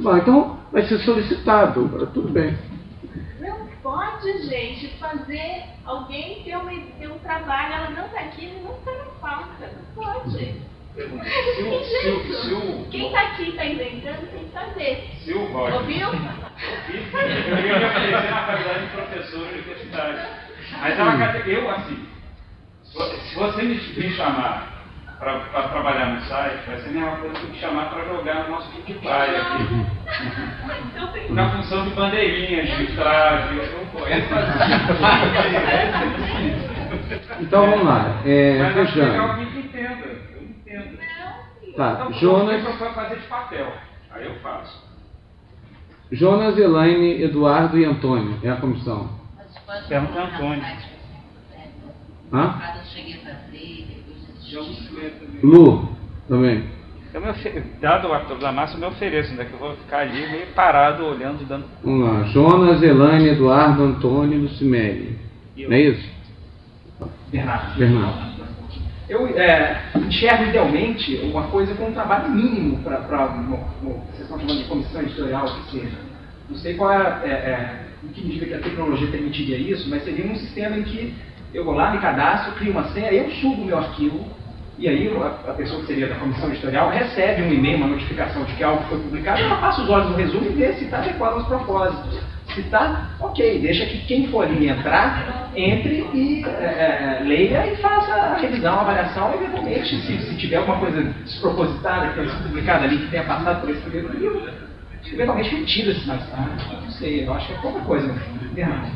Bom, então vai ser solicitado, tudo bem. Não pode, gente, fazer alguém ter um trabalho, ela não está aqui, não está na falta. Não pode. Quem está aqui está inventando, tem que fazer. Ouviu? Eu ia me oferecer na qualidade de professor universitário. Mas eu, assim, se você me chamar para trabalhar no site, vai ser a mesma coisa que me chamar para jogar no nosso time de praia aqui. Na função de bandeirinhas, de traje, eu não conheço Então vamos lá. Mas acho legal alguém que entenda. Eu entendo. Tá, então, Jonas. Eu vou fazer de papel. Aí eu faço. Jonas, Elaine, Eduardo e Antônio. É a comissão. Pergunta ao Antônio. Hã? Lu, também. Dado o ator da massa, eu me ofereço, né? Que eu vou ficar ali meio parado, olhando e dando. Vamos lá. Jonas, Elaine, Eduardo, Antônio e Lucimere. Não é isso? Bernardo. Eu enxergo idealmente uma coisa com um trabalho mínimo para vocês estão chamando de comissão editorial, que seja. Não sei qual em que medida que a tecnologia permitiria isso, mas seria um sistema em que eu vou lá, me cadastro, crio uma senha, eu subo o meu arquivo, e aí a pessoa que seria da comissão editorial recebe um e-mail, uma notificação de que algo foi publicado, ela passa os olhos no resumo e vê se está adequado aos propósitos. Se está, ok, deixa que quem for ali entrar, entre e leia e faça a revisão, a avaliação, e eventualmente, se tiver alguma coisa despropositada que tenha sido publicada ali, que tenha passado por esse primeiro livro, eventualmente retira-se mais tarde. Não sei, eu acho que é pouca coisa, no fim.